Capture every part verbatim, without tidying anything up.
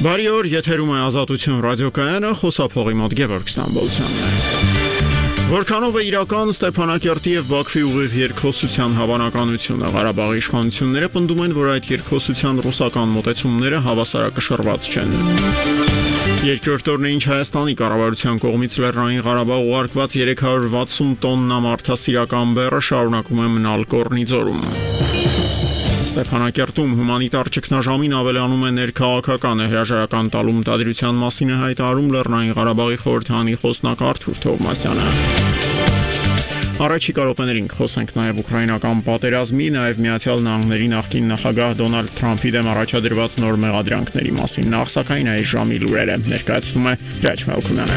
Բարի օր, եթերում է Ազատություն ռադիոկայանը, խոսափողի մոտ Գևորգ Ստամբոլցյանն է։ Որքանով է իրական Ստեփանակերտի եւ Բաքվի ուղիղ երկխոսության հավանականությունը։ Ղարաբաղի իշխանությունները պնդում են, որ այդ երկխոսության ռուսական մոտեցումները հավասարակշռված չեն։ Երկրորդ օրն է, ինչ Հայաստանի կառավարության կողմից Լեռնային Ղարաբաղ ուղարկված երեք հարյուր վաթսուն տոննա մարդասիրական բեռը շարունակում է մնալ Կորնիձորում։ Ստեփանակերտում հումանիտար ճգնաժամին ավելանում է ներքաղաքական հրաժարական տալու մտադրության մասին է հայտարարում Լեռնային Ղարաբաղի խորհրդանի խոսնակ Արթուր Թովմասյանը։ Առաջիկա րոպեներին խոսենք նաև ուկրաինական պատերազմի, նաև Միացյալ Նահանգների նախկին նախագահ Դոնալդ Թրամփի դեմ առաջադրված նոր մեղադրանքների մասին։ Նախ սակայն այս ժամի լուրերը ներկայացնում է Ռաջ Մելքումյանը։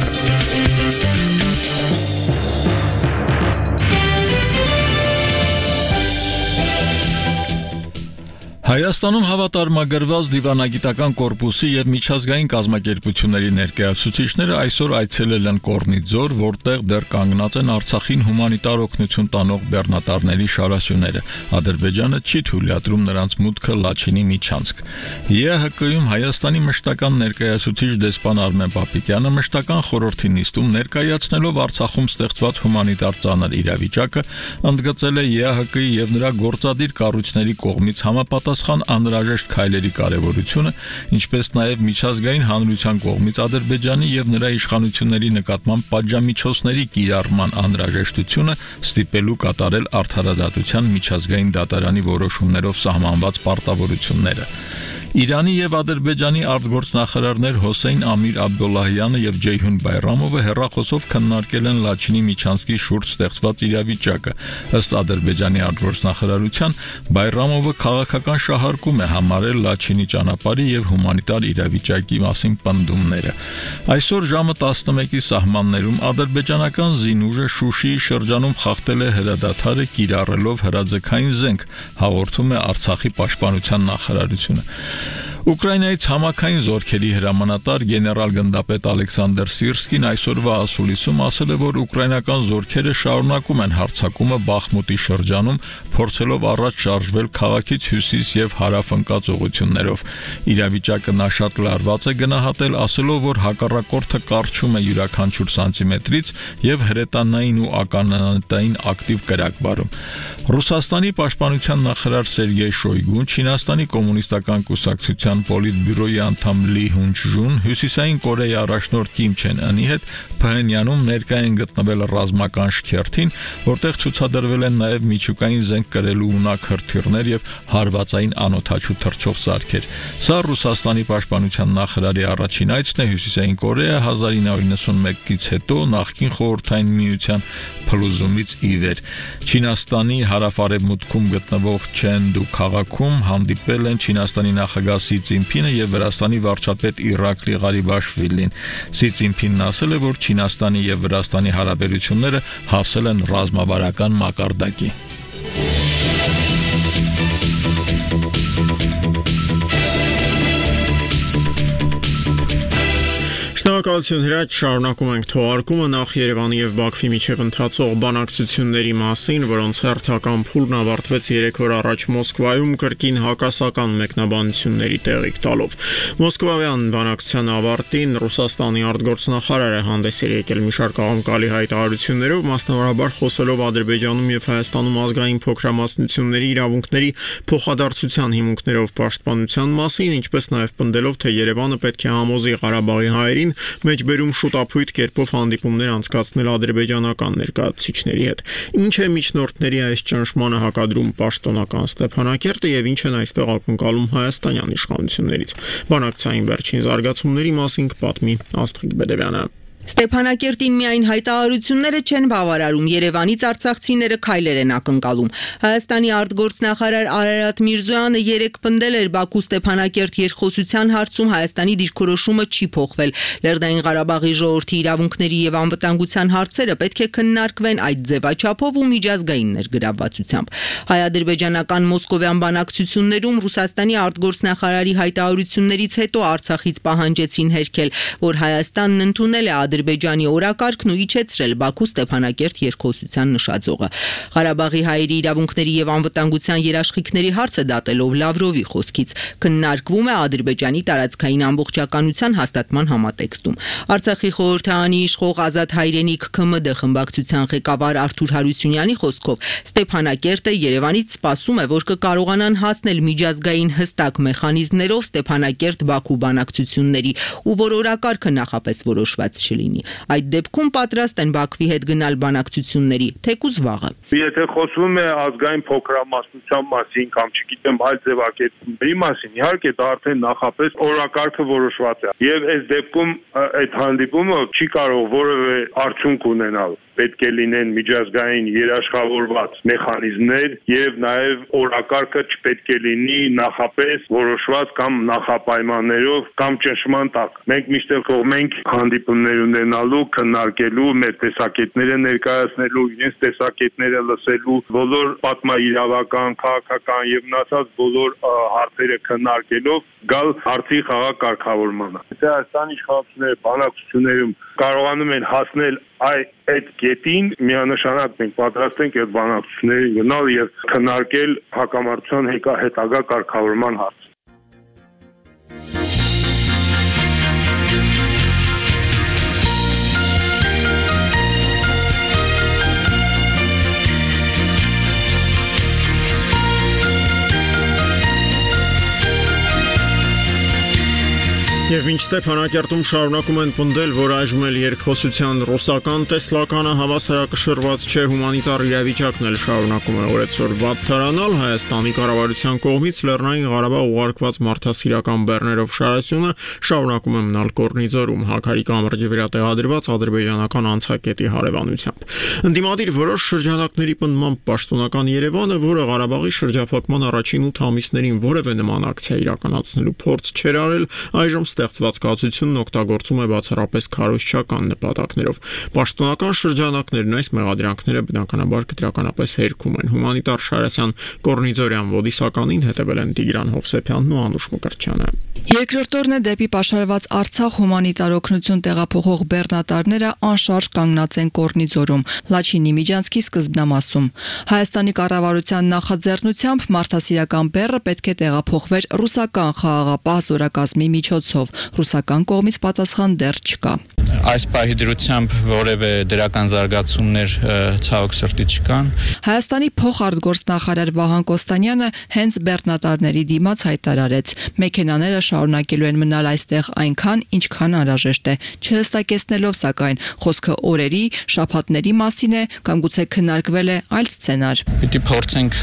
Հայաստանում հավատարմագրված դիվանագիտական կորպուսի եւ միջազգային կազմակերպությունների ներկայացուցիչները այսօր այցելել են Կորնիձոր, որտեղ դեռ կանգնած են Արցախին հումանիտար օգնություն տանող բեռնատարների շարասյուները։ Ադրբեջանը չի թույլատրում նրանց մուտքը Լաչինի միջանցք։ ԵԱՀԿ-ում Հայաստանի մշտական ներկայացուցիչ դեսպան Արմեն Պապիկյանը մշտական խորհրդի նիստում ներկայացնելով Արցախում ստեղծված հումանիտար ծանր իրավիճակը, ընդգծել է ԵԱՀԿ-ի եւ նրա գործադիր կառույցների կողմից համապատասխան անհրաժեշտ քայլերի կարևորությունը, ինչպես նաև միջազգային հանրության կողմից Ադրբեջանի եւ նրա իշխանությունների նկատմամբ պատժամիջոցների կիրառման անհրաժեշտությունը ստիպելու կատարել արդարադատության միջազգային դատարանի որոշումներով սահմանված պարտավորությունները։ Իրանի եւ Ադրբեջանի արտգործնախարարներ Հոսեյն Ամիր Աբդոլլահյանը եւ Ջեյհուն Բայրամովը հեռախոսով քննարկել են Լաչինի միջանցքի շուրջ ստեղծված իրավիճակը։ Ըստ Ադրբեջանի արտգործնախարարության, Բայրամովը քաղաքական շահարկում է համարել Լաչինի ճանապարհի եւ հումանիտար իրավիճակի մասին պնդումները։ Այսօր ժամը տասնմեկի սահմաններում ադրբեջանական զինուժը Շուշիի շրջանում խախտել է հրադադարը կիրառելով հրաձգային զենք, հաղորդում է Արցախի պաշտպանության նախարարությունը։ Ուկրաինայից համակային զորքերի հրամանատար գեներալ գնդապետ Ալեքսանդր Սիրսկին այսօրվա ասուլիսում ասել է, որ ուկրաինական զորքերը շարունակում են հարձակումը Բախմուտի շրջանում, փորձելով առաջ շարժվել քաղաքից հյուսիս եւ հարավ ընկած ուղություններով։ Իրավիճակը նա շատ լարված է գնահատել, ասելով, որ հակառակորդը կարճում է յուրաքանչյուր սանտիմետրից եւ հրետանային ու ականանետային ակտիվ կրակ վարում։ Ռուսաստանի պաշտպանության նախարար Սերգեյ Շոյգուն, Չինաստանի կոմունիստական կուսակցության Պոլիտբյուրոյի անդամ Լի Հունչժուն, Հյուսիսային Կորեայի առաջնորդ Կիմ Չեն Ընի հետ Փհենյանում ներկա են գտնվել ռազմական շքերթին, որտեղ ցուցադրվել են նաև միջուկային զենք կրելու ունակ հրթիռներ եւ հարվածային անօթաչու թռչող սարքեր։ Սա Ռուսաստանի պաշտպանության նախարարի առաջին այցն է Հյուսիսային Կորեա հազար ինը հարյուր նվսանմեկից հետո նախկին խորհրդային միության փլուզումից ի վեր։ Չինաստանի հարավ-արևմուտքում գտնվող Չենդու քաղաքում հանդիպել են Չինաստանի նախագահ Սի Ցզինփինը եւ Վրաստանի վարչապետ Իրակլի Ղարիբաշվիլին։ Սի Ցզինփինն ասել է, որ Չինաստանի եւ Վրաստանի հարաբերությունները հասել են ռազմավարական մակարդակի։ Շնորհակալություն Հրաչ, շարունակում ենք թողարկումը նախ Երևանի եւ Բաքվի միջև ընթացող բանակցությունների մասին, որոնց հերթական փուլն ավարտվեց երեք օր առաջ Մոսկվայում կրկին հակասական մեկնաբանությունների տեղիք տալով։ Մոսկվայյան բանակցության ավարտին Ռուսաստանի արտգործնախարարը հանդես էր եկել մի շարք աղմկալի հայտարարություններով, մասնավորաբար խոսելով Ադրբեջանում եւ Հայաստանում ազգային փոքրամասնությունների իրավունքների փոխադարձության հիմունքներով պաշտպանության մասին, ինչպես նաեւ պնդելով, թե Երևանը պետք է համոզի Ղարաբաղի հայերին մեջբերում շուտապույտ կերպով հանդիպումներ անցկացնել ադրբեջանական ներկայացուցիչների հետ։ Ինչ է միջնորդների այս ճնշմանը հակադրում պաշտոնական Ստեփանակերտը եւ ինչ են այստեղ ակնկալում հայաստանյան իշխանություններից։ Բանակցային վերջին զարգացումների մասին կպատմի Աստղիկ Բեդևյանը։ Ստեփանակերտին միայն հայտարարությունները չեն բավարարում, Երևանից արցախցիները քայլեր են ակնկալում։ Հայաստանի արտգործնախարար Արարատ Միրզոյանը երեկ պնդել էր Բաքու Ստեփանակերտ երկխոսության հարցում Հայաստանի դիրքորոշումը չի փոխվել։ Լեռնային Ղարաբաղի ժողովրդի իրավունքների եւ անվտանգության հարցերը պետք է քննարկվեն այդ ձևաչափով ու միջազգային ներգրավվածությամբ։ Հայ-ադրբեջանական մոսկովյան բանակցություններում Ռուսաստանի արտգործնախարարի հայտարարություններից հետո Արցախից պահանջեցին հերքել, որ Հայաստանն ընդունել է Ադրբեջանի օրակարգն ու իջեցրել Բաքու Ստեփանակերտ երկխոսության նշաձողը։ Ղարաբաղի հայերի իրավունքների եւ անվտանգության երաշխիքների հարցը դատելով Լավրովի խոսքից քննարկվում է Ադրբեջանի տարածքային ամբողջականության հաստատման համատեքստում։ Արցախի խորհրդարանի իշխող Ազատ հայրենիք ՔՄԴ խմբակցության ղեկավար Արթուր Հարությունյանի խոսքով Ստեփանակերտը Երևանից սպասում է, որ կկարողանան հասնել միջազգային հստակ մեխանիզմներով Ստեփանակերտ-Բաքու բանակցությունների ու որ օրակարգը նախապես որոշված չլինի։ Այդ դեպքում պատրաստ են Բաքվի հետ գնալ բանակցությունների, թեկուզ վաղը։ Եթե խոսվում է ազգային փոքրամասնության մասին կամ չգիտեմ այլ ձևակերպումների մասին, իհարկե դա արդեն նախապես օրակարգը որոշված է։ Եվ այս դեպքում այդ հանդիպումը չի կարող որևէ արդյունք ունենալ։ Պետք է լինեն միջազգային երաշխավորված մեխանիզմներ եւ նաեւ օրակարգը չպետք է լինի նախապես որոշված կամ նախապայմաններով կամ ճնշման տակ։ Մենք միշտ կողմ ենք հանդիպումներ ունենալու, քննարկելու, մեր տեսակետները ներկայացնելու, իրենց տեսակետները լսելու, բոլոր պատմաիրավական, քաղաքական եւ մնացած բոլոր հարցերը քննարկելով գալ արդի խաղաղ կարգավորմանը։ Եթե Հայաստանի իշխանությունները բանակցություններում կարողանում են հասնել այդ կետին, միանշանակ մենք պատրաստ ենք այդ բանակցություններին գնալ եւ քննարկել հակամարտության հետագա կարգավորման հարցը։ Եվ ինչ Ստեփանակերտում շարունակում են պնդել, որ այժմ էլ երկխոսության ռուսական տեսլականը հավասարակշռված չէ, հումանիտար իրավիճակն էլ շարունակում է օրեցօր վատթարանալ, Հայաստանի կառավարության կողմից Լեռնային Ղարաբաղ ուղարկված մարդասիրական բեռներով շարասյունը շարունակում է մնալ Կորնիձորում, Հակարի կամրջի վրա տեղադրված ադրբեջանական անցակետի հարևանությամբ։ Ընդդիմադիր որոշ շրջանակների պնդմամբ պաշտոնական Երևանը, որը Ղարաբաղի շրջափակման առաջին ութ ամիսներին որևէ նման ակցիա իրականացնելու փորձ չէր արել, այժմ ստեղծված կացությունն օգտագործում է բացառապես քարոզչական նպատակներով։ Պաշտոնական շրջանակներն այս մեղադրանքները բնականաբար կտրականապես հերքում են։ Հումանիտար Շարասյան Կորնիձորյան ոդիսականին հետևել են Տիգրան Հովսեփյանն ու Անուշ Մկրտչյանը։ Երկրորդ օրն է դեպի պաշարված Արցախ հումանիտար օգնություն տեղափոխող բեռնատարները անշարժ կանգնած են Կորնիձորում, Լաչինի միջանցքի սկզբնամասում։ Հայաստանի կառավարության նախաձեռնությամբ մարդասիրական բեռը պետք է տեղափոխվեր ռուսական խաղաղապահ զորակազմի միջոցով։ Ռուսական կողմից պատասխան դեռ չկա։ Այս պահի դրությամբ որևէ դրական զարգացումներ ցավոք սրտի չկան։ Հայաստանի փոխարտգործնախարար Վահան Կոստանյանը հենց բեռնատարների դիմաց հայտարարեց. մեքենաները շարունակելու են մնալ այստեղ այնքան, ինչքան անհրաժեշտ է, չհստակեցնելով սակայն խոսքը օրերի, շաբաթների մասին է կամ գուցե քննարկվել է այլ սցենար։ Պիտի փորձենք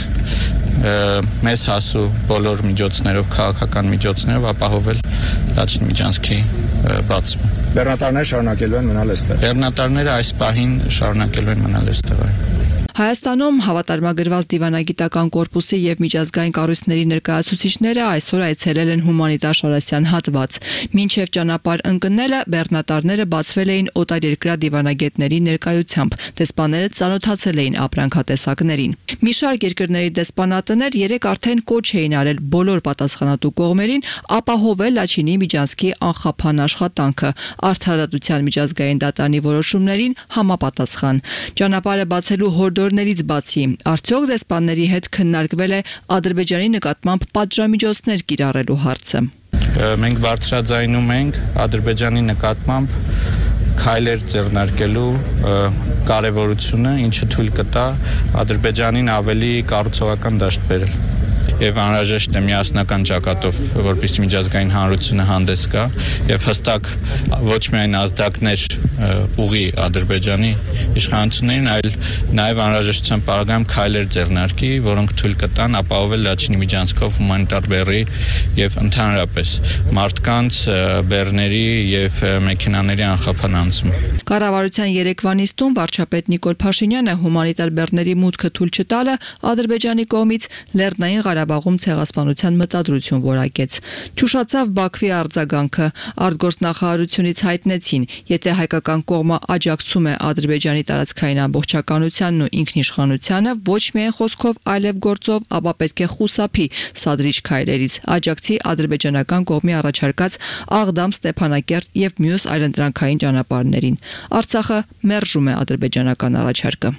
մեզ հասու բոլոր միջոցներով, քաղաքական միջոցներով ապահովել Լաչինի միջանցքի բացումը։ Բեռնատարները շարունակելու են մնալ այստեղ։ Բեռնատարները այս պահին շարունակելու են մնալ այստեղ։ Հայաստանում հավատարմագրված դիվանագիտական կորպուսի եւ միջազգային կառույցների ներկայացուցիչները այսօր այցելել են հումանիտար Շարասյան հատված։ Մինչև ճանապարհ ընկնելը բեռնատարները բացվել էին օտարերկրյա դիվանագետների ներկայությամբ։ Դեսպանները ծանոթացել էին ապրանքատեսակներին։ Մի շարք երկրների դեսպանատներ երեք արդեն կոչ էին արել բոլոր պատասխանատու կողմերին ապահովել Լաչինի միջանցքի անխափան աշխատանքը, արդարադատության միջազգային դատարանի որոշումներին համապատասխան։ Ճանապարհը բացելու հորդորներից բացի, արդյոք դեսպանների հետ քննարկվել է Ադրբեջանի նկատմամբ պատժամիջոցներ կիրառելու հարցը։ Մենք բարձրաձայնում ենք Ադրբեջանի նկատմամբ քայլեր ձեռնարկելու կարևորությունը, ինչը թույլ կտա Ադրբեջանին ավելի կառուցողական դաշտ բերել։ Եվ անհրաժեշտ է միասնական ճակատով, որպեսզի միջազգային հանրությունը հանդես գա եւ հստակ ոչ միայն ազդակներ ուղի Ադրբեջանի իշխանություններին, այլ նաեւ անհրաժեշտության պարագայում քայլեր ձեռնարկի, որոնք թույլ կտան ապահովել Լաչինի միջանցքով հումանիտար բեռի եւ ընդհանրապես մարդկանց, բեռների եւ մեքենաների անխափան անցում։ Կառավարության երեկվա նիստում վարչապետ Նիկոլ Փաշինյանը հումանիտար բեռների մուտքը թույլ չտալը Ադրբեջանի կողմից Լեռնային Ղարաբաղում ցեղասպանության մտադրություն որակեց։ Չուշացավ Բաքվի արձագանքը, արտգործնախարարությունից հայտնեցին, եթե հայկական կողմը աջակցում է Ադրբեջանի տարածքային ամբողջականությանն ու ինքնիշխանությանը, ոչ միայն խոսքով, այլև գործով, ապա պետք է խուսափի սադրիչ քայլերից, աջակցի ադրբեջանական կողմի առաջարկած Աղդամ, Ստեփանակերտ եւ մյուս այլընտրանքային ճանապարհներին։ Արցախը մերժում է ադրբեջանական առաջարկը։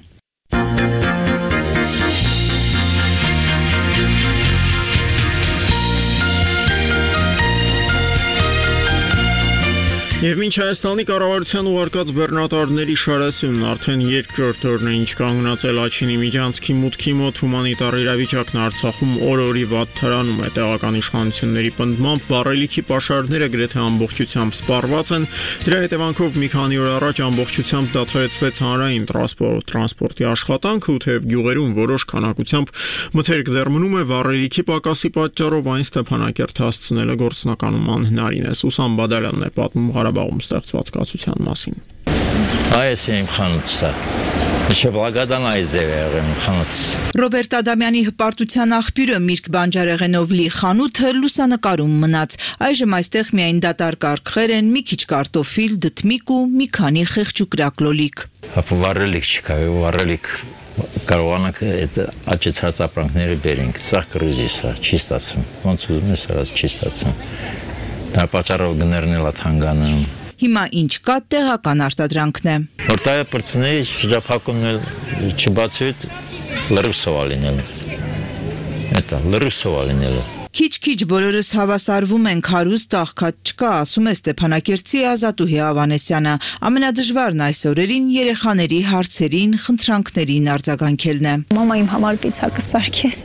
Եվ մինչ Հայաստանի կառավարության ուղարկած բեռնատարների շարասյունն արդեն երկրորդ օրն է, ինչ կանգնած է Լաչինի միջանցքի մուտքի մոտ, հումանիտար իրավիճակն Արցախում օր-օրի վատթարանում է։ Տեղական իշխանությունների պնդմամբ վառելիքի պաշարները գրեթե ամբողջությամբ սպառված են։ Դրա հետևանքով մի քանի օր առաջ ամբողջությամբ դադարեցվեց հանրային տրանսպորտ, տրանսպորտի աշխատանքը, ու թեև գյուղերում որոշ քանակությամբ մթերք դեռ մնում է, վառելիքի պակասի պատճառով այն Ստեփանակերտ հասցնելը գործնականում անհնարին է։ Սուսան Բադալյանն է պատմում Ղարաբաղում ստեղծված կացության մասին։ Այս է իմ խանութը։ Ինչը բլագադան այս է եղել իմ խանութը։ Ռոբերտ Ադամյանի հպարտության աղբյուրը Միրգ Բանջարեղենով լի խանութը լուսանկարում մնաց։ Այժմ այստեղ միայն դատարկ արկղեր են, մի քիչ կարտոֆիլ, դդմիկ ու մի քանի խեղճուկրակ լոլիկ։ Վառելիք չկա, վառելիք կարողանանք այդ աճեցած ապրանքները բերենք։ Սա կրուզի սա, չի ստացվում։ Ոնց ուզում ես արած չի ստացվում։ Դա պատճառով գներն էլ աթանգանում։ Հիմա ինչ կա, տեղական արտադրանքն է։ Որտայը պրծնեի շրջափակումն էլ չբացվի լրիվ սովալինել։ Էտա լրիվ սովալինել։ Քիչ-քիչ բոլորս հավասարվում ենք, հարուստ աղքատ չկա, ասում է Ստեփանակերտցի Ազատուհի Ավանեսյանը։ Ամենադժվարն այս օրերին երեխաների հարցերին, խնդրանքներին արձագանքելն է։ Մամա իմ համար պիցա կսարքես։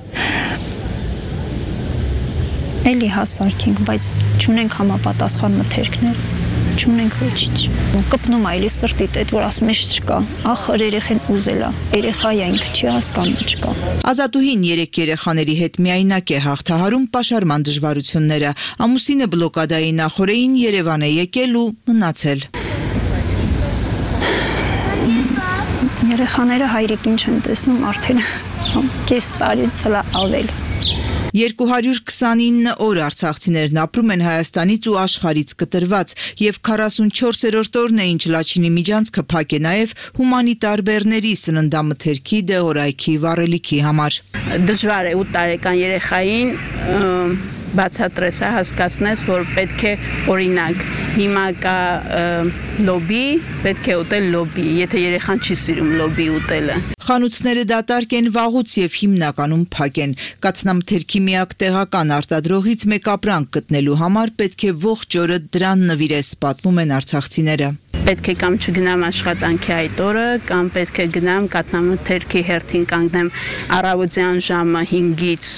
Էլի հասարքենք, բայց չունենք համապատասխան մթերքներ, չունենք ոչինչ։ Կպնում է էլի սրտիդ, այդ որ ասում ես չկա, ախր երեխեն ուզել է, երեխա է ինքը չի հասկանում չկա։ Ազատուհին երեք երեխաների հետ միայնակ է հաղթահարում պաշարման դժվարությունները։ Ամուսինը բլոկադայի նախօրեին Երևան է եկել ու մնացել։ Երեխաները հայրիկին չեն տեսնում արդեն կես տարուց հլա ավել։ երկու հարյուր քսանինը օր արցախցիներն ապրում են Հայաստանից ու աշխարհից կտրված, եւ քառասունչորսերորդ օրն է, ինչ Լաչինի միջանցքը փակ է նաեւ հումանիտար բեռների, սննդամթերքի, դեղորայքի, վառելիքի համար։ Դժվար է ութ տարեկան երեխային բացատրես, հասկացնես, որ պետք է օրինակ հիմա կա լոբի, պետք է ուտել լոբի, եթե երեխան չի սիրում լոբի ուտելը։ Խանութները դատարկ են վաղուց եւ հիմնականում փակ են։ Կաթնամթերքի միակ տեղական արտադրողից մեկ ապրանք գտնելու համար պետք է ողջ օրը դրան նվիրես, պատմում են արցախցիները։ Պետք է կամ չգնամ աշխատանքի այդ օրը, կամ պետք է գնամ կաթնամթերքի հերթին կանգնեմ առավոտյան ժամը հինգից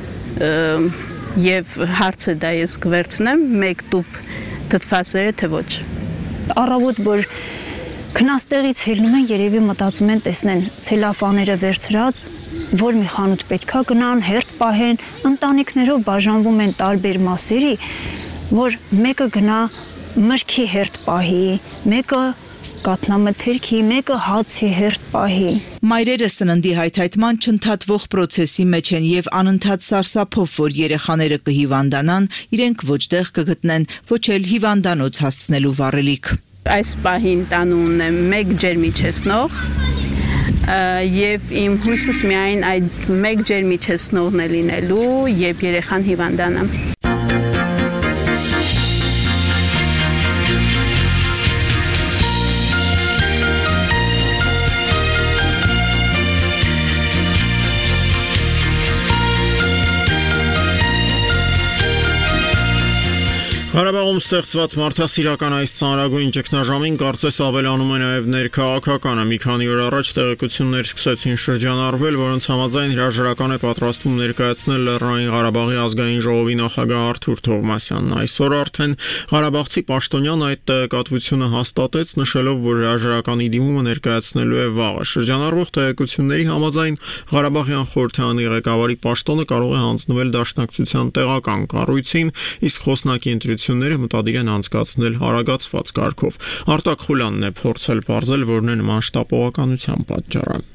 եւ հարցը դա ես կվերցնեմ մեկ տուփ դդվասերը թե ոչ։ Առավոտ որ քնաստեղից ելնում են, երևի մտածում են տեսնեն ցելոֆաները վերցրած, որ մի խանութ պետքա գնան, հերթ պահեն, ընտանիքներով բաժանվում են տարբեր մասերի, որ մեկը գնա մրգի հերթ պահի, մեկը կաթնամթերքի, մեկը հացի հերթ պահի։ Մայրերը սննդի հայթայթման չընդհատվող պրոցեսի մեջ են եւ անընդհատ սարսափով, որ երեխաները կհիվանդանան, իրենք ոչ տեղ կգտնեն, ոչ էլ հիվանդանոց հասցնելու վառելիք։ Այս պահին տանում ունեմ մեկ ջերմիջեցնող եւ իմ հույսս միայն այդ մեկ ջերմիջեցնողն է լինելու, երբ երեխան հիվանդանա։ Ղարաբաղում ստեղծված մարդասիրական այս ծանրագույն ճգնաժամին կարծես ավելանում է նաև ներքաղաքականը։ Մի քանի օր առաջ տեղեկություններ սկսեցին շրջանառվել, որոնց համաձայն հրաժարական է պատրաստվում ներկայացնել Լեռնային Ղարաբաղի ազգային ժողովի նախագահ Արթուր Թովմասյանն։ Այսօր արդեն ղարաբաղցի պաշտոնյան այդ տեղեկատվությունը հաստատեց, նշելով, որ հրաժարականի դիմումը ներկայացնելու է վաղը։ Շրջանառվող տեղեկությունների համաձայն Ղարաբաղյան խորհրդարանի ղեկավարի պաշտոնը կարող է հանձնվել Դաշնակցության տեղական կառույցին, իսկ խոսնակի ընտրությունները մտադիր են անցկացնել հարագացված կարգով։ Արտակ Խուլյանն է փորձել պարզել, որն է նման շտապողականության պատճառը։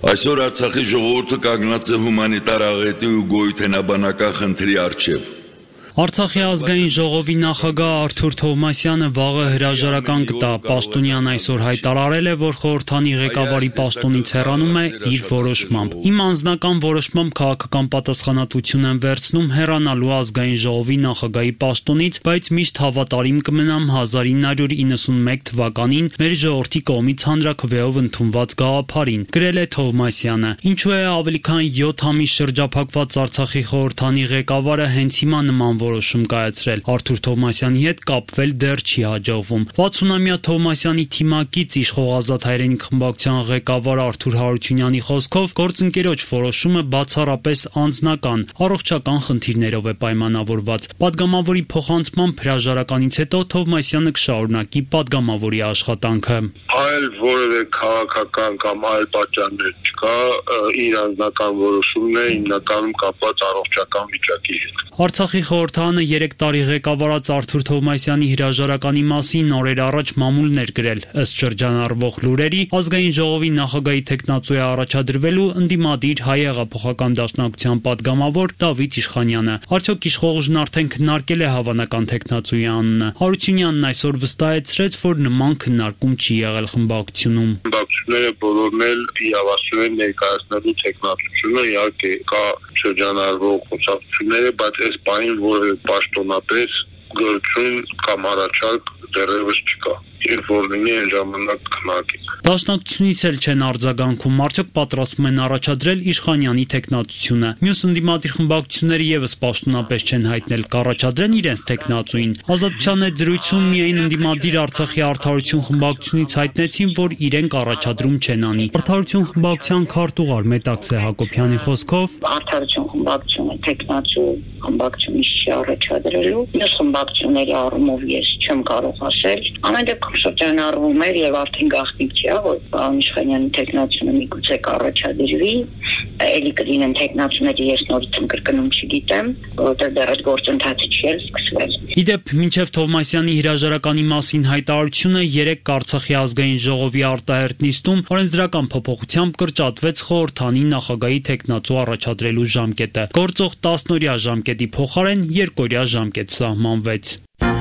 Այսօր Արցախի ժողովուրդը կանգնած է հումանիտար աղետի ու գոյութենաբանական խնդրի առջև։ Արցախի ազգային ժողովի նախագահ Արթուր Թովմասյանը վաղը հրաժարական կտա։ Պաշտոնյան այսօր հայտարարել է, որ խորհրդանի ղեկավարի պաշտոնից հեռանում է իր որոշմամբ։ Իմ անձնական որոշմամբ քաղաքական պատասխանատվություն եմ վերցնում հեռանալու ազգային ժողովի նախագահի պաշտոնից, բայց միշտ հավատարիմ կմնամ հազար ինը հարյուր իննսունմեկ թվականին մեր ժողովրդի կողմից հանրաքվեով ընդունված գաղափարին, գրել է Թովմասյանը։ Ինչու է ավելի քան յոթ ամիս շրջափակված Արցախի խորհրդանի ղեկավարը հենց հիմա նման որոշում կայացրել։ Արթուր Թովմասյանի հետ կապվել դեռ չի հաջողվում։ վաթսունամյա Թովմասյանի թիմակից իշխող Ազատ հայրենիք խմբակցության ղեկավար Արթուր Հարությունյանի խոսքով գործընկերոջ որոշումը բացառապես անձնական, առողջական խնդիրներով է պայմանավորված։ Պատգամավորի փոխանցմամբ հրաժարականից հետո Թովմասյանը կշարունակի պատգամավորի աշխատանքը։ Այլ որևէ քաղաքական կամ այլ պատճառներ չկա, իր անձնական որոշումն է հիմնականում կապված առողջական վիճակի հետ։ Արցախի խորհրդարանը երեք տարի ղեկավարած Արթուր Թովմասյանի հրաժարականի մասին օրեր առաջ մամուլներ գրել։ Ըստ շրջանառվող լուրերի, ազգային ժողովի նախագահի թեկնածու է առաջադրվելու ընդդիմադիր Հայ հեղափոխական դաշնակցության պատգամավոր Դավիթ Իշխանյանը։ Արդյոք իշխող ուժն արդեն քննարկել է հավանական թեկնածուի անունը։ Հարությունյանն այսօր վստահեցրեց, որ նման քննարկում չի եղել խմբակցությունում։ Խմբակցությունները բոլորն էլ իրավասու են ներկայացնելու թեկնածությունը, իհարկե կա շրջանառվող խոսակցությունները, բայց այս բանին որևէ պաշտոնապես գործուն կամ առաջարկ դեռևս չկա։ Երբ որ լինի այն ժամանակ քննարկենք։ Դաշնակցությունից էլ չեն արձագանքում, արդյոք պատրաստվում են առաջադրել Իշխանյանի թեկնածությունը։ Մյուս ընդդիմադիր խմբակցությունները եւս պաշտոնապես չեն հայտնել կառաջադրեն իրենց թեկնածուին։ Ազատության հետ զրույցում միայն ընդդիմադիր Արցախի Արդարություն խմբակցությունից հայտնեցին, որ իրենք առաջադրում չեն անի։ Արդարություն խմբակցության քարտուղար Մետաքսե Հակոբյանի խոսքով Արդարություն խմբակցությունը թեկնածու խմբակցությունից չի առաջադրելու։ Մյուս խմբակցությունների առումով ես չեմ կարող ասել։ Ամեն դեպքում շրջանառվում էր եւ արդեն գաղտնիք չի, որ պարոն Իշխանյանի թեկնածությունը միգուցե կառաջադրվի, ելի կլինեն թեկնածուները ես նորից կրկնում չգիտեմ, որովհետեւ դեռ այդ գործընթացը չի էլ սկսվել։ Իդեպ մինչև Թովմասյանի հրաժարականի մասին հայտարարությունը երեք Արցախի ազգային ժողովի արտահերտ նիստում օրենսդրական փոփոխությամբ կրճատվեց խորհրդանի նախագահի թեկնածու առաջադրելու ժամկետը։ Գործող տասնօրյա ժամկետի փոխարեն երկօրյա ժամկետ սահմանվեց։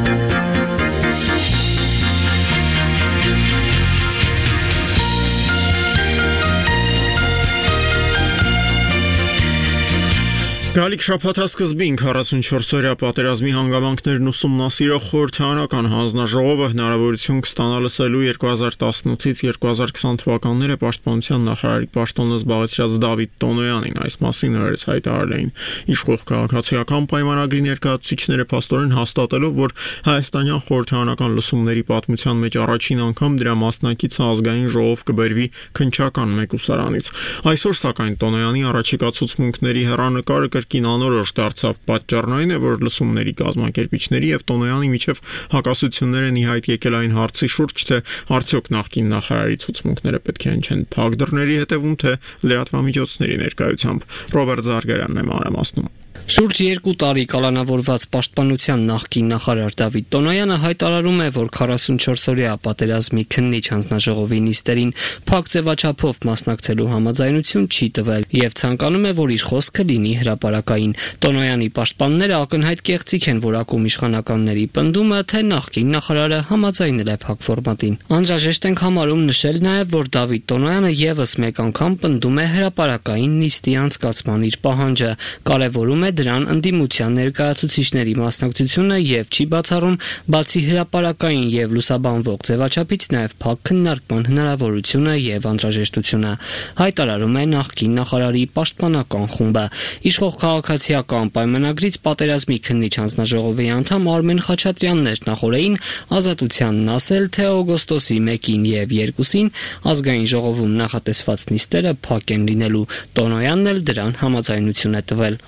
Գալիք շաբաթասկզբին քառասունչորսօրյա պատերազմի հանգամանքներն ուսումնասիրող խորհրդարանական հանձնաժողովը հնարավորություն կստանա լսելու երկու հազար տասնութից երկու հազար քսան թվականները պաշտպանության նախարարի պաշտոնը զբաղեցրած Դավիթ Տոնոյանին։ Այս մասին նորից հայտարարել էին իշխող քաղաքացիական պայմանագրի ներկայացուցիչները, փաստորեն հաստատելով, որ հայաստանյան խորհրդարանական լսումների պատմության մեջ առաջին անգամ դրա մասնակիցը ազգային ժողով կբերվի քննչական մեկուսարանից։ Այսօր սակայն Տոնոյանի առաջիկա ցուցմունքների հեռանկարը կրկին անորոշ դարձավ։ Պատճառն այն է, որ լսումների կազմակերպիչների եւ Տոնոյանի միջև հակասություններ են ի հայտ եկել այն հարցի շուրջ, թե արդյոք նախկին նախարարի ցուցմունքները պետք է հնչեն փակ դռների հետևում, թե լրատվամիջոցների ներկայությամբ։ Ռոբերտ Զարգարյանն է մանրամասնում։ Շուրջ երկու տարի կալանավորված պաշտպանության նախկին նախարար Դավիթ Տոնոյանը հայտարարում է, որ քառասունչորսօրյա պատերազմի քննիչ հանձնաժողովի նիստերին փակ ձևաչափով մասնակցելու համաձայնություն չի տվել եւ ցանկանում է, որ իր խոսքը լինի հրապարակային։ Տոնոյանի պաշտպանները ակնհայտ կեղծիք են որակում իշխանականների պնդումը, թե նախկին նախարարը համաձայնել է փակ ֆորմատին։ Անհրաժեշտ ենք համարում նշել նաեւ, որ Դավիթ Տոնոյանը եւս մեկ անգամ պնդում է հրապարակային նիստի անցկացման իր պահանջը, կարևորում է դրան ընդդիմության ներկայացուցիչների մասնակցությունը եւ չի բացառում բացի հրապարակային եւ լուսաբանվող ձևաչափից նաեւ փակ քննարկման հնարավորությունը եւ անհրաժեշտությունը, հայտարարում է նախկին նախարարի պաշտպանական խումբը։ Իշխող քաղաքացիական պայմանագրից պատերազմի քննիչ հանձնաժողովի անդամ Արմեն Խաչատրյանն էր նախորդին Ազատությանն ասել, թե օգոստոսի մեկին եւ երկուսին ազգային ժողովում նախատեսված նիստերը փակ են լինելու։ Տոնոյանն էլ դրան համաձայնություն է տվել։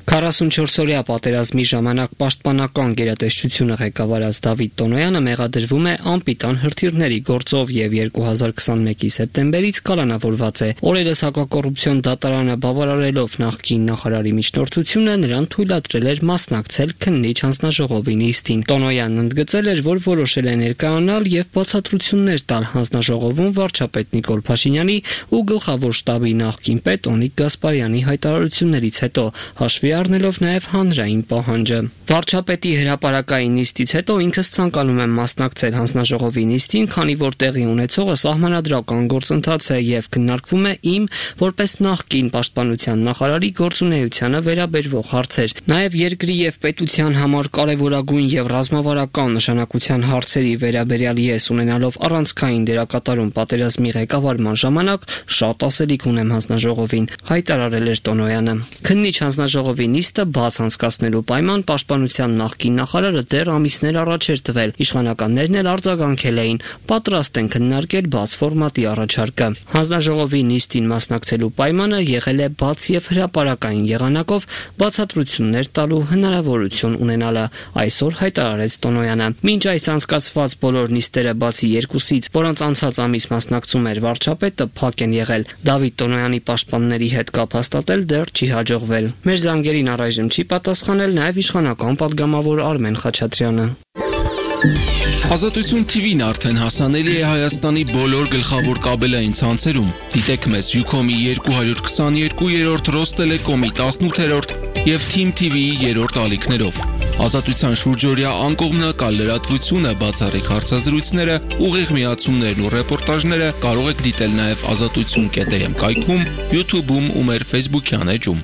քառասունչորսօրյա պատերազմի ժամանակ պաշտպանական գերատեսչությունը ղեկավարած Դավիթ Տոնոյանը մեղադրվում է անպիտան հրթիռների գործով եւ երկու հազար քսանմեկի սեպտեմբերից կալանավորված է։ Օրերս հակակոռուպցիոն դատարանը բավարարելով նախկին նախարարի միջնորդությունը նրան թույլատրել էր մասնակցել քննիչ հանձնաժողովի նիստին։ Տոնոյանն ընդգծել էր, որ որոշել է ներկայանալ եւ բացատրություններ տալ հանձնաժողովում վարչապետ Նիկոլ Փաշինյանի ու գլխավոր շտաբի նախկին պետ Օնիկ Գասպարյանի հայտարարություններից հետո, հաշվի առնելով նաեւ հանրային պահանջը։ Վարչապետի հրապարակային նիստից հետո ինքս ցանկանում եմ մասնակցել հանձնաժողովի նիստին, քանի որ տեղի ունեցողը սահմանադրական գործընթաց է եւ քննարկվում է իմ որպես նախկին պաշտպանության նախարարի գործունեությանը վերաբերվող հարցեր։ Նաեւ երկրի եւ պետության համար կարեւորագույն եւ ռազմավարական նշանակության հարցերի վերաբերյալ ես ունենալով առանցքային դերակատարում պատերազմի ղեկավարման ժամանակ շատ ասելիք ունեմ հանձնաժողովին, հայտարարել էր Տոնոյանը։ Քննիչ հանձնաժողովի նիստը բաց անցկացնելու պայման պաշտպանության նախկին նախարարը դեռ ամիսներ առաջ էր տվել, իշխանականներն էլ արձագանքել էին, պատրաստ են քննարկել բաց ֆորմատի առաջարկը։ Հանձնաժողովի նիստին մասնակցելու պայմանը եղել է բաց եւ հրապարակային եղանակով բացատրություններ տալու հնարավորություն ունենալը, այսօր հայտարարեց Տոնոյանը։ Մինչ այս անցկացված բոլոր նիստերը բացի երկուսից, որոնց անցած ամիս մասնակցում էր վարչապետը, փակ են եղել։ Դավիթ Տոնոյանի պաշտպանների հետ կապ հաստատել դեռ չի հաջողվել։ Մեր զանգերին առայժմ չի պատասխանել նաեւ իշխանական պատգամավոր Արմեն Խաչատրյանը։ Ազատություն թիվին արդեն հասանելի է Հայաստանի բոլոր գլխավոր կաբելային ցանցերում։ Դիտեք մեզ Ucom-ի երկու հարյուր քսաներկուերորդ, Ռոստելեկոմի տասնութերորդ եւ Team T V-ի երրորդ ալիքներով։ Ազատության շուրջօրյա անկողմնակալ լրատվությունը, բացառիկ հարցազրույցները, ուղիղ միացումներն ու ռեպորտաժները կարող եք դիտել նաեւ ազատություն կետ am կայքում, YouTube-ում ու մեր Facebook-յան էջում։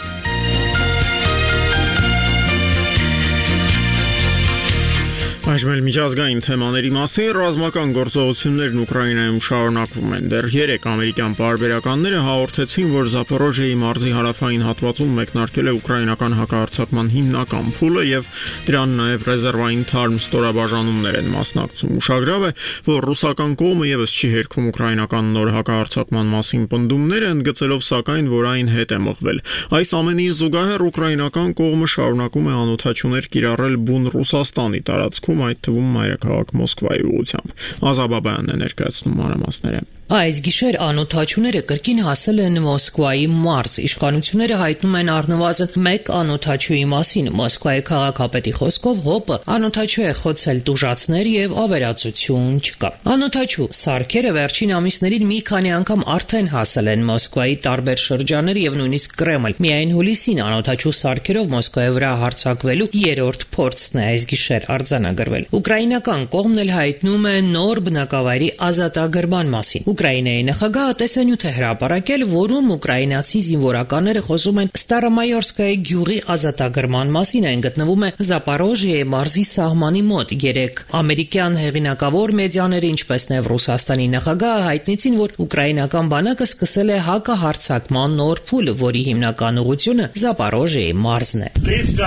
Այժմ էլ միջազգային թեմաների մասին ռազմական գործողություններն Ուկրաինայում շարունակվում են։ Դեռ երեք ամերիկյան պարբերականները հաղորդեցին, որ Զապորոժիայի մարզի հարավային հատվածում մեկնարկել է ուկրաինական հակահարձակման հիմնական փուլը եւ դրան նաեւ ռեզերվային թարմ ստորաբաժանումներ են մասնակցում։ Ուշագրավ է, որ ռուսական կողմը եւս չի հերքում ուկրաինական նոր հակահարձակման մասին պնդումները, ընդգծելով սակայն, որ այն հետ է մղվել։ Այս ամենին զուգահեռ ուկրաինական կողմը շարունակում է անօթաչուներ կիրառել բուն Ռուսաստանի տարածքում, այդ թվում մայրաքաղաք Մոսկվայի ուղղությամբ։ Ազաբաբյանն է ներկայացնում մանրամասները։ Այս գիշեր անօթաչուները կրկին հասել են Մոսկվայի մարզ։ Իշխանությունները հայտնում են առնվազն մեկ անօթաչուի մասին։ Մոսկվայի քաղաքապետի խոսքով հոպը անօթաչու է խոցել տուժածներ եւ ավերածություն չկա։ Անօթաչու սարքերը վերջին ամիսներին մի քանի անգամ արդեն հասել են Մոսկվայի տարբեր շրջաններ եւ նույնիսկ Կրեմլ։ Միայն հուլիսին անօթաչու սարքերով Մոսկվայի վրա հարձակվելու երրորդ փորձն է այս գիշեր արձանագրվել։ Ուկրաինական կողմն էլ հայտնում է նոր բնակավայրի ազատագրման մասին։ Ուկրաինայի նախագահը տեսանյութ է հրապարակել, որում ուկրաինացի զինվորականները խոսում են Ստարոմայորսկայի գյուղի ազատագրման մասին, այն գտնվում է Զապորոժիայի մարզի սահմանի մոտ։ Երեք ամերիկյան հեղինակավոր մեդիաները, ինչպես նաև Ռուսաստանի նախագահը հայտնեցին, որ ուկրաինական բանակը սկսել է հակահարձակման նոր փուլ, որի հիմնական ուղղությունը Զապորոժիայի մարզն է։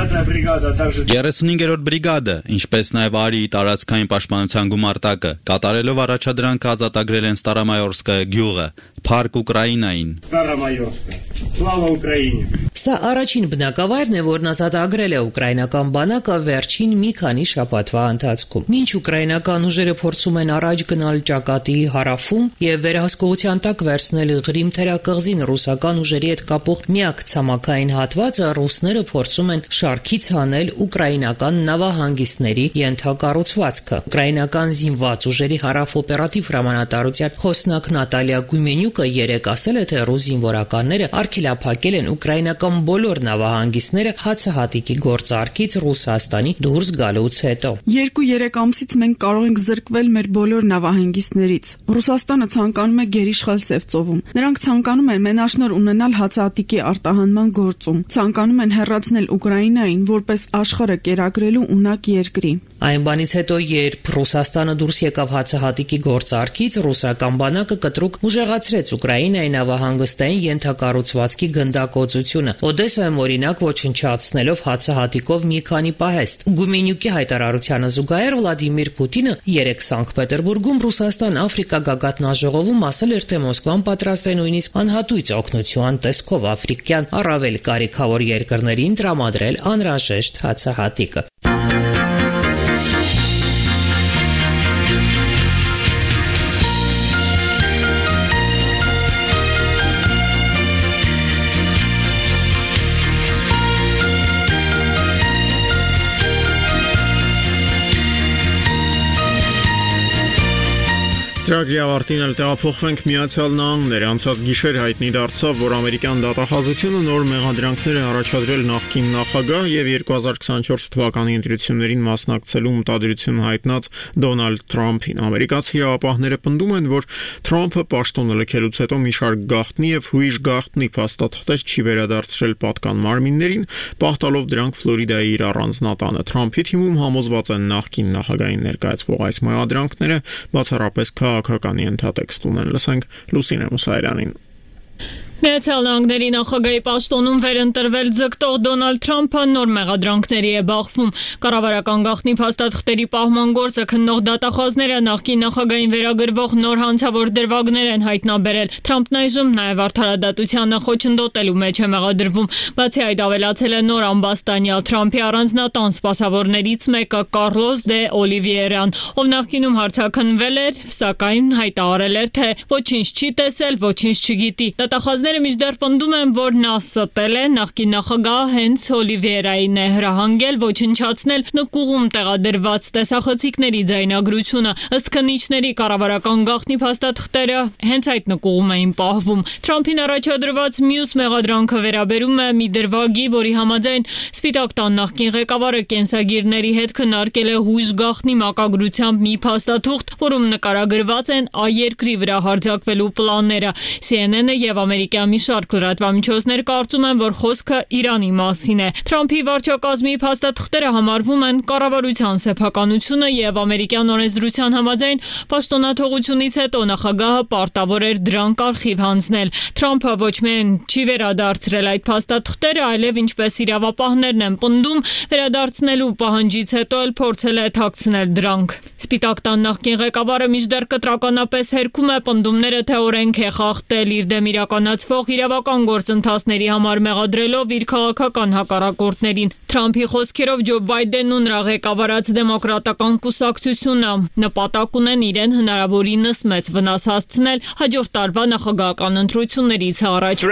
երեսունհինգերորդ բրիգադը, ինչպես նաև Արիի տարածքային պաշտպանության գումարտակը, կատարելով առաջադրանքը ազատագրել են Ստարոմայորսկայի գյուղը, Փարք Ուկրաինային։ Ստարոմայորսկը։ Սլավա Ուկրաինե։ Սա առաջին բնակավայրն է, որն ազատագրել է ուկրաինական բանակը վերջին մի քանի շաբաթվա ընթացքում։ Մինչ ուկրաինական ուժերը փորձում են առաջ գնալ ճակատի հարավում եւ վերահսկողության տակ վերցնել Ղրիմ թերակղզին, ռուսական ուժերի հետ կապող միակ ցամաքային հատվածը ռուսները փորձում են շարքից հանել ուկրաինական նավահանգիստների ենթակառուցվածքը։ Ուկրաինական զինված ուժերի հարավ-օպերատիվ հրամանատարության խոսնակ Նատալիա Գույմենյուկը երեկ ասել է, թե ռուս զինվորականները արգելափակել են ուկրաինական բոլոր նավահանգիստները հացահատիկի գործարքից Ռուսաստանի դուրս գալուց հետո։ Երկու-երեք ամսից մենք կարող ենք զրկվել մեր բոլոր նավահանգիստներից։ Ռուսաստանը ցանկանում է գերիշխալ Սև ծովում։ Նրանք ցանկանում են մենաշնոր ունենալ հացահատիկի արտահանման գործում։ Ցանկանում են հեռացնել Ուկրաինային որպես աշխարհը կերակրելու ունակ երկրի։ Այն բանից հետո, երբ Ռուսաստանը դուրս եկավ հացահատիկի գործարքից, ռուսական բանակը կտրուկ ուժեղացրեց Ուկրաինայի նավահանգստային ենթակառուցվածքի գնդակոծությունը, Օդեսայում օրինակ ոչնչացնելով հացահատիկով մի քանի պահեստ։ Գումենյուկի հայտարարությանը զուգահեռ Վլադիմիր Պուտինը երեկ Սանկտ Պետերբուրգում Ռուսաստան-Աֆրիկա գագաթնաժողովում ասել էր, թե Մոսկվան պատրաստ է նույնիսկ անհատույց օգնության տեսքով աֆրիկյան առավել կարիքավոր երկրներին տրամադրել անհրաժեշտ հացահատիկը։ Ծրագրի ավարտին էլ տեղափոխվենք Միացյալ Նահանգներ։ Անցած գիշեր հայտնի դարձավ, որ ամերիկյան դատախազությունը նոր մեղադրանքներ է առաջադրել նախկին նախագահ եւ երկու հազար քսաներորդ թվականի ընտրություններին մասնակցելու մտադրություն հայտնած Դոնալդ Թրամփին։ Ամերիկացի իրավապահները պնդում են, որ Թրամփը պաշտոնը լքելուց հետո մի շարք գաղտնի եւ հույժ գաղտնի փաստաթղթեր չի վերադարձրել պատկան մարմիններին, պահտալով դրանք Ֆլորիդայի իր առանձնատանը։ Թրամփի թիմում համոզված են նախկին նախագահին ներկայացվող այս մեղադրանքները բացառապես քաղաքականի ենթատեքստ ունեն։ Լսենք Լուսինե Մուսայրանին։ Միացյալ Նահանգների նախագահի պաշտոնում վերընտրվել ձգտող Դոնալդ Թրամփը նոր մեղադրանքների է բախվում։ Կառավարական գաղտնի փաստաթղթերի պահման գործը քննող դատախազները նախկին նախագահին վերագրվող նոր հանցավոր դրվագներ են հայտնաբերել։ Թրամփն այժմ նաև արդարադատությանը խոչընդոտելու մեջ է մեղադրվում։ Բացի այդ, ավելացել է նոր ամբաստանյալ Թրամփի առանձնատան սպասավորներից մեկը Կառլոս դե Օլիվիերան, ով նախկինում հարցաքննվել էր, սակայն հայտարարել էր, թե ոչինչ չի տեսել, ոչինչ չգիտի։ Դատախազները մինչդեռ պնդում են, որ նա ստել է նախկին նախագահ հենց Օլիվիերային է հրահանգել ոչնչացնել նկուղում տեղադրված տեսախցիկների ձայնագրությունը։ Ըստ քննիչների, կառավարական գաղտնի փաստաթղթերը հենց այդ նկուղում էին պահվում։ Թրամփին առաջադրված մյուս մեղադրանքը վերաբերում է մի դրվագի, որի համաձայն Սպիտակ տան նախկին ղեկավարը կենսագիրների հետ քննարկել է հույժ գաղտնի մակագրությամբ մի փաստաթուղթ, որում նկարագրված են այերկրի վրա հարձակվելու պլանները։ C N N-ը եւ ամերիկյան մի շարք լրատվամիջոցներ կարծում են, որ խոսքը Իրանի մասին է։ Թրամփի վարչակազմի փաստաթղթերը համարվում են կառավարության սեփականությունը եւ ամերիկյան օրենսդրության համաձայն պաշտոնաթողությունից հետո նախագահը պարտավոր էր դրանք արխիվ հանձնել։ Թրամփը ոչ միայն չի վերադարձրել այդ փաստաթղթերը, այլև ինչպես իրավապահներն են պնդում, վերադարձնելու պահանջից հետո էլ փորձել է թաքցնել դրանք։ Սպիտակ տան նախկին ղեկավարը մինչդեռ կտրականապես հերքում է պնդումները, թե օրենք է խախտել իր դեմ իրականացվող իրավական գործընթացների համար մեղադրելով իր քաղաքական հակառակորդներին։ Թրամփի խոսքերով Ջո Բայդենն ու նրա ղեկավարած դեմոկրատական կուսակցությունը նպատակ ունեն իրեն հնարավորինս մեծ վնաս հասցնել հաջորդ տարվա նախագահական ընտրություններից առաջ։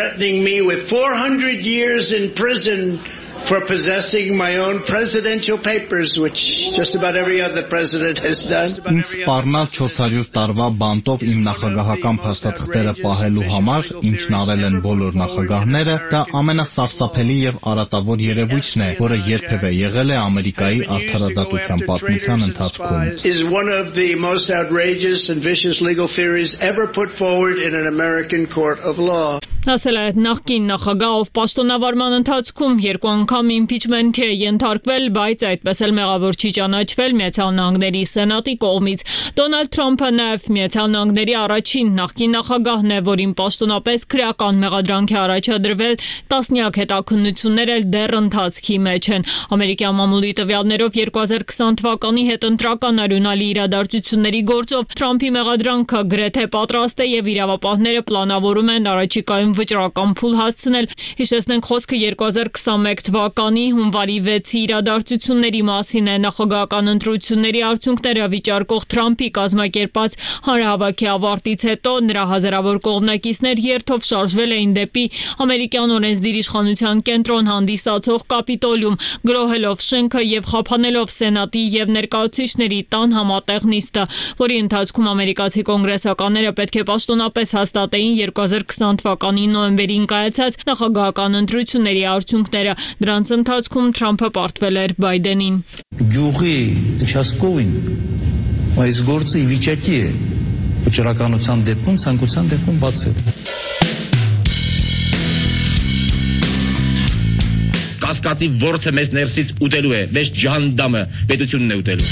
For possessing my own presidential papers, which just about every other president has done. Ինձ սպառնալ չորս հարյուր տարվա բանտով իմ նախագահական փաստաթղթերը պահելու համար, ինչն արել են բոլոր նախագահները, դա ամենասարսափելի եւ արատավոր երևույթն է, որը երբևէ եղել է Ամերիկայի արդարադատության պատմության ընթացքում։ Is one of the most outrageous and vicious legal theories ever put forward in an American court of law. Ասել է նախկին նախագահ, ով պաշտոնավարման ընթացքում երկու անգամ իմպիչմենթի է ենթարկվել, բայց այդպես էլ մեղավոր չի ճանաչվել Միացյալ Նահանգների Սենատի կողմից։ Դոնալդ Թրամփը նաև Միացյալ Նահանգների առաջին նախկին նախագահն է, որին պաշտոնապես քրեական մեղադրանք է առաջադրվել, տասնյակ հետաքննություններ էլ դեռ ընթացքի մեջ են։ Ամերիկյան մամուլի տվյալներով երկու հազար քսան թվականի հետընտրական արյունալի իրադարձությունների գործով Թրամփի մեղադրանքը գրեթե պատրաստ է եւ իրավապահները պլանավորում են առաջիկայում վճռական փուլ հասցնել։ Հիշեցնենք, խոսքը երկու հազար քսանմեկ թվականի հունվարի վեցի իրադարձությունների մասին է։ Նախագահական ընտրությունների արդյունքները վիճարկող Թրամփի կազմակերպած հանրահավաքի ավարտից հետո նրա հազարավոր կողմնակիցներ երթով շարժվել էին դեպի ամերիկյան օրենսդիր իշխանության կենտրոն հանդիսացող Կապիտոլիում, գրոհելով շենքը եւ խափանելով Սենատի եւ ներկայացուցիչների տան համատեղ նիստը, որի ընթացքում ամերիկացի կոնգրեսականները պետք է պաշտոնապես հաստատեին երկու հազար քսան թվականի նոյեմբերին կայացած նախագահական ընտրությունների արդյունքները։ Դրանց ընթացքում Թրամփը պարտվել էր Բայդենին։ Գյուղի участковին այս գործը ի վիճակի է վճռականության դեպքում, ցանկության դեպքում բացել։ կասկածի ворթը մեզ ներսից ուտելու է, մեզ ջհանդամը պետությունն է ուտելու։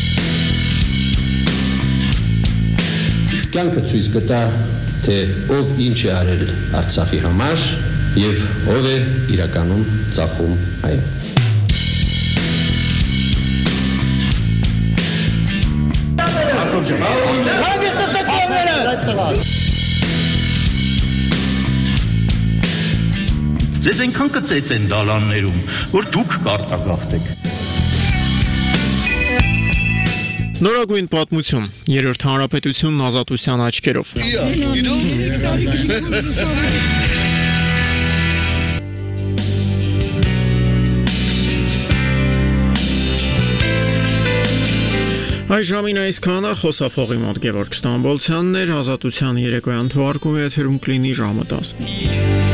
Կյանքը ցույց կտա, թե ով ինչ է արել Արցախի համար եւ ով է իրականում ծախում այն։ Ձեզ այնքան կծեց են դալաններում, որ դուք կարտագաղթեք։ Նորագույն պատմություն, երրորդ հանրապետությունն ազատության աչքերով։ Այս ժամին այսքանը խոսափողի մոտ Գևորգ Ստամբոլցյանն էր, ազատության երեկոյան թողարկումը եթերում կլինի ժամը տասնը։